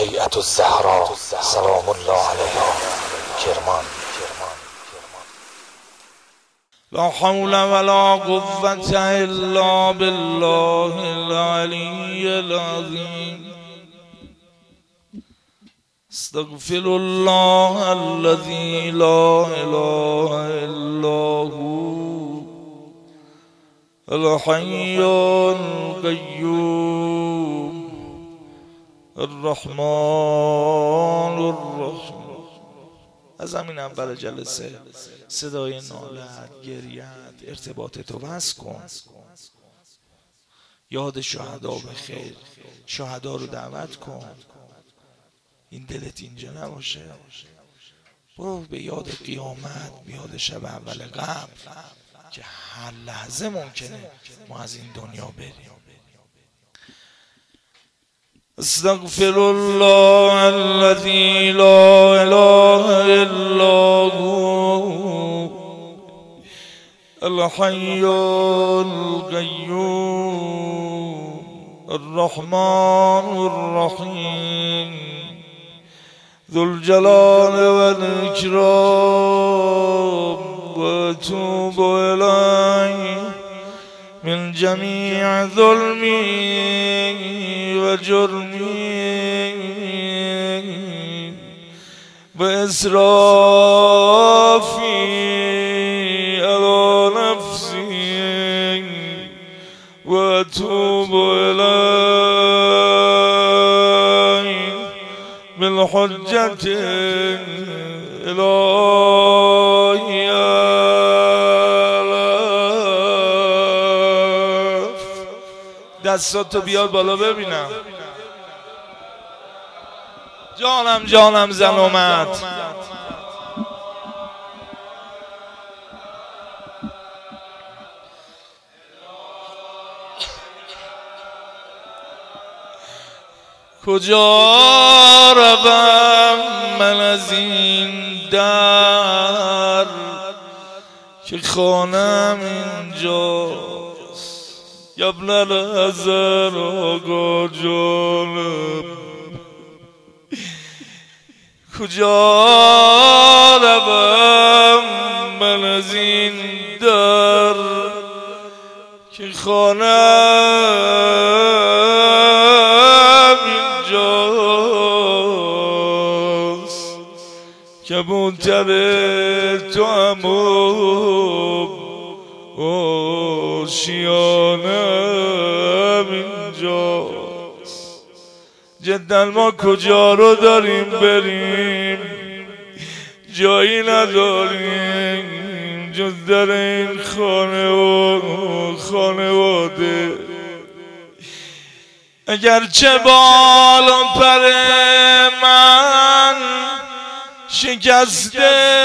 هیئت الزهرا سلام الله علیها کرمان. لا حول ولا قوة الا بالله العلی العظیم. استغفر الله الذي لا اله الا هو الحي القيوم الرحمن الرحیم. از همین اول جلسه صدای نالت، گریت، ارتباط تو وصل کن. یاد شهدا بخیر، شهدا رو دعوت کن. این دلت اینجا نباشه، برو به یاد قیامت، به یاد شب اول قبر که هر لحظه ممکنه ما از این دنیا بریم. استغفر الله الذي لا اله الا هو الحي القيوم الرحمن الرحيم ذو الجلال والإكرام وأتوب إليه من جميع ظلمي وجرمي وإسرافي على نفسي وأتوب إليه بالحجة الإلهية. دستاتو بیاد بالا ببینم. جانم جانم زن اومد. کجا روم من از این در که خانم اینجاست. یبن الازر آقا جانم کجا روم من از این در که خانم اینجاست. کبوتر تو هم آشیانم اینجاست. جدا ما کجا رو داریم بریم، جایی نداریم جز در این خانواده. اگرچه بال و پر من شکسته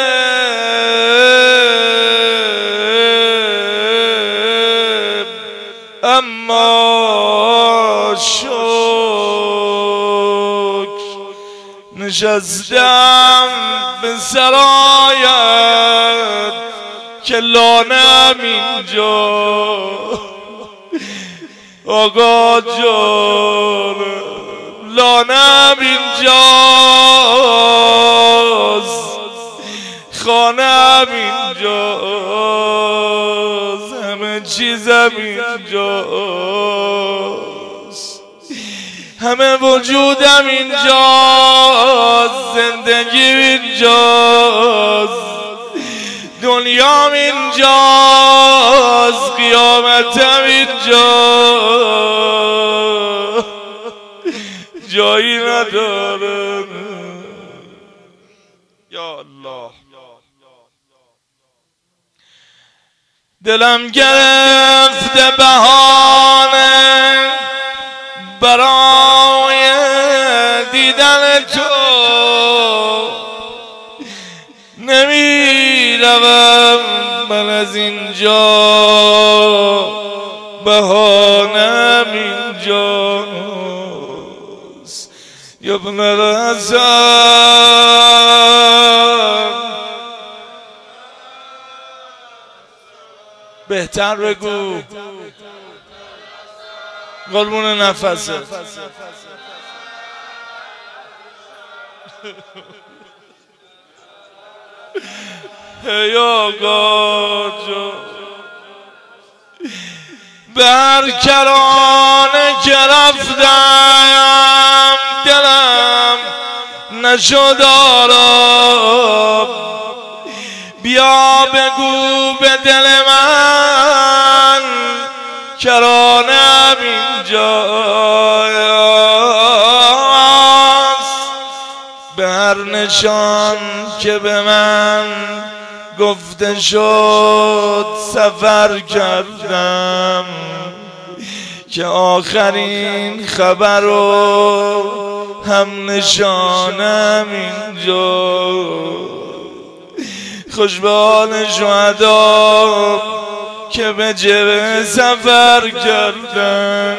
اما شکر نشستم به سرایت که لانم اینجا. آقا جان لانم اینجاست، خانم اینجاست، همه چیزم اینجاست، همه وجودم اینجاست، زندگی اینجاست، دنیام اینجاست، قیامتم اینجاست، جایی نداره. یا الله دلم گرفته بهانه برای دیدن تو، نمیروم من از اینجا، بهانم اینجاست. یا ابن الحسن بهتر بگو، قربون نفسه. ای آقا جان بر کرانه که رفتم دلم نشد آرام بیا بگو به دل من کرانم اینجاست به هر نشان که به من گفته شد سفر کردم که آخرین خبر و هم نشانم اینجا خوش به حال شهدا که به جبه سفر کردن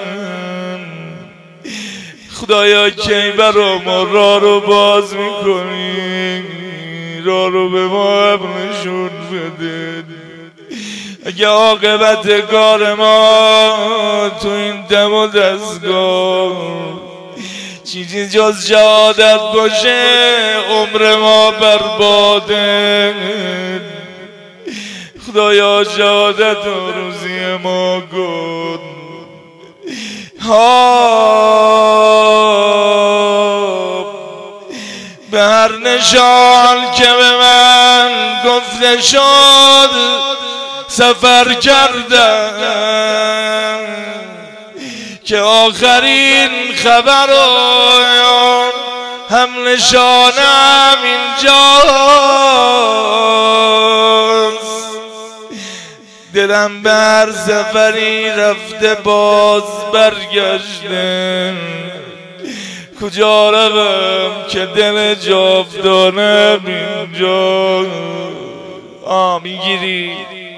خدایا کی برا ما راه رو باز میکنی راه رو به ما نشون بده اگه عاقبت کار ما تو این دم و دستگاه چیزی جز شهادت باشه عمر ما برباده خدایا شهادت و روزی ما کن به هر نشان که به من گفته شد سفر کردم که آخرین خبر هم نشانم اینجاست دلم بر سفری رفته باز برگشته کجا روم که دل جاودانم اینجا میگیری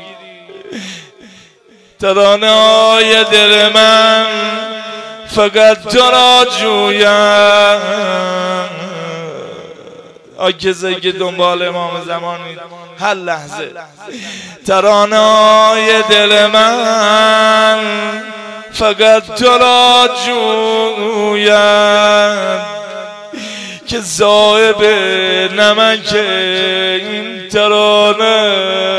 ترانه های دل من فقط تو را جویم کسایی که دنبال امام زمانید هر لحظه ترانه های دل من فقط تو را جویم که صاحب نمک این ترانه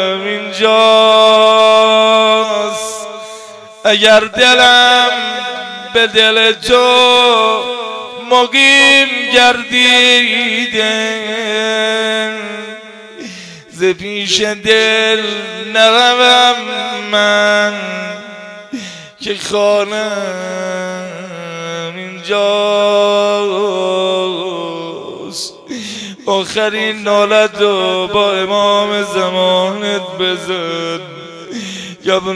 اینجاست اگر دلم به دل تو مقیم گردیده ز پیش دل نروم من که خانم اینجاست آخرین نالت رو با امام زمانت بزن یا ابن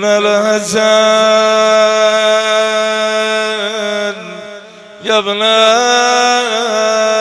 الحسن یا ابن